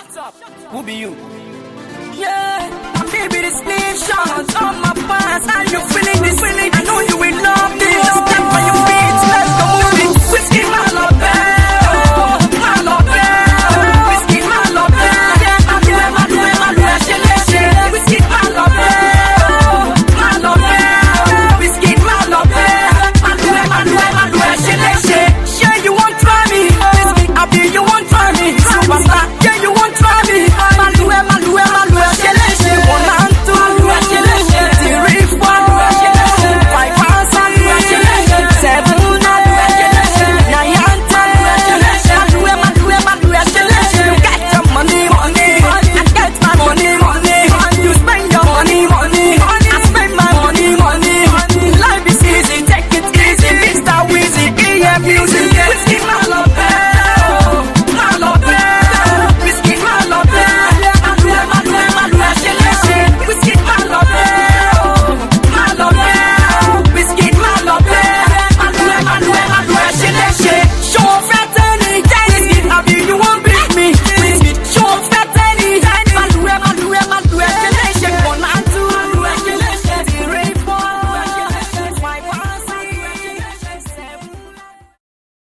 Who be you? Yeah, baby, this nation on my past. Are you feeling this? I know you will love this. Step on your